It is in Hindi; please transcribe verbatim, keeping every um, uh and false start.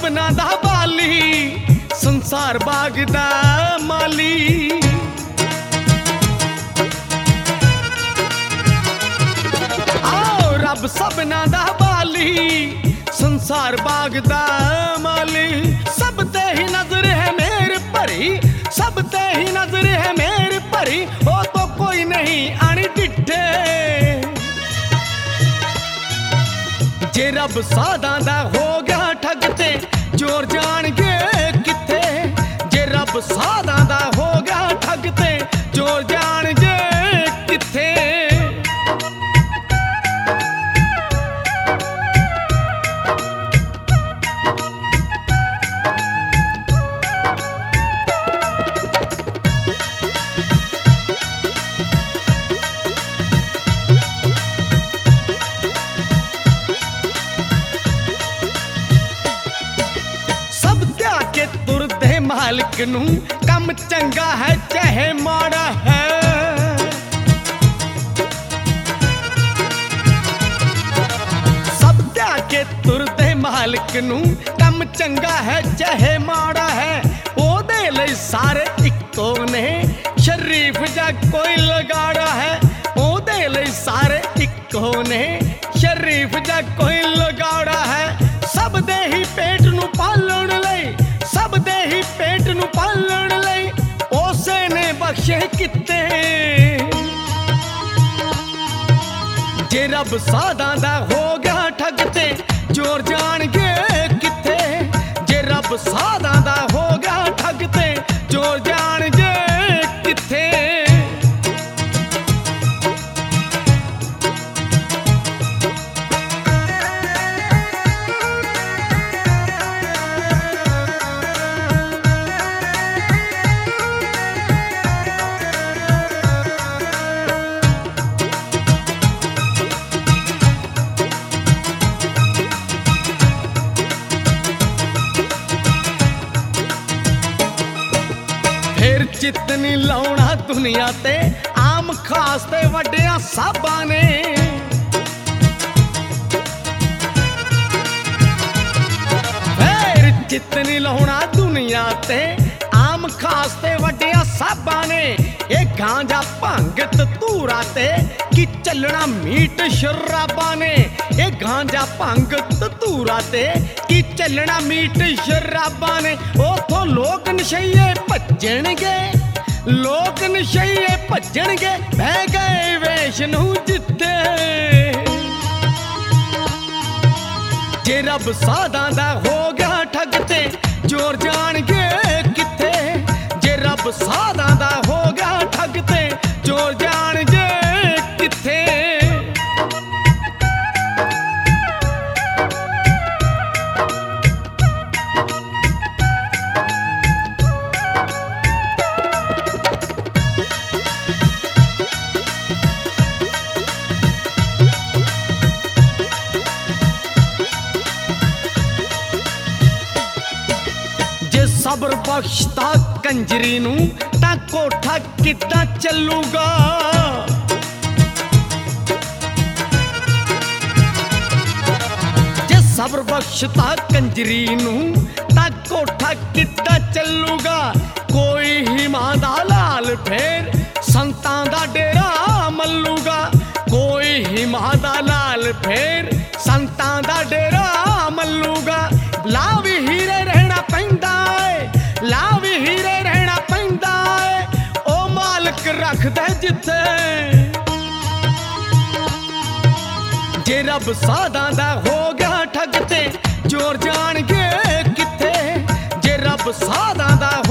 सबना दा बाली संसार बाग दा माली। आओ रब सबना दा बाली संसार बाग दा माली। सब ते ही नजर है मेरे भरी, सब ते ही नजर है मेरे भरी, ओ तो कोई नहीं आनी डिठे। जे रब सादा दा हो गया ठगते चोर जाणगे किथे। जे रब सादा दा हो गया ठगते चोर जाणगे किथे। मालिक नू कम चंगा है चाहे माड़ा है। सब त्या के तुरदे मालिक नू कम चंगा है चाहे माड़ा है। ओदे लई सारे इक्को ने शरीफ जा कोई लगाड़ा है। ओदे लई सारे इक्को ने शरीफ जा कोई लगाड़ा है। सब दे ही पेट नू पालण लई, सब दे ही पेट नू पालण लई ओसे ने बख्शे किते। जे रब सादा दा हो गया ठगते चोर जाणगे किथे। जे रब सादा दा हो गया ठगते चोर जाणगे किथे। फिर चितनी लाउना दुनिया ते आम खास ते वड्डिया साबा ने। फिर चितनी लाउना दुनिया ते आम खास ते वड्डिया साबा ने। ये गांजा भंग तूरा ते कि चलना मीट शराबा ने। ये गांजा भंग तूरा ते कि चलना मीट शराबा ने। ओथों लोक नशइये भज्जणगे, लोक नशइये भज्जणगे बह गए वेश नू जिथे। जे रब सादा दा हो गया ठगते चोर जाणगे किथे। जे रब सादा दा हो गया ठगते चोर जाणगे किथे। सबर बख्शता कंजरी नू तां कोठा किद्दां चलूगा। जे सबर बख्शता कंजरी नू तां कोठा किद्दां चलूगा। कोई हिमां दा लाल फेर संतां दा डेरा मल्लूगा। कोई हिमां दा लाल फेर संतां दा डेरा मल्लूगा। लावी हीरे रहना पैंदा है, लावी हीरे रहना पैंदा है, ओ मालक रख दे जिथे। जे रब सादा दा हो गया ठगते चोर जाणगे किथे। जे रब सादा दा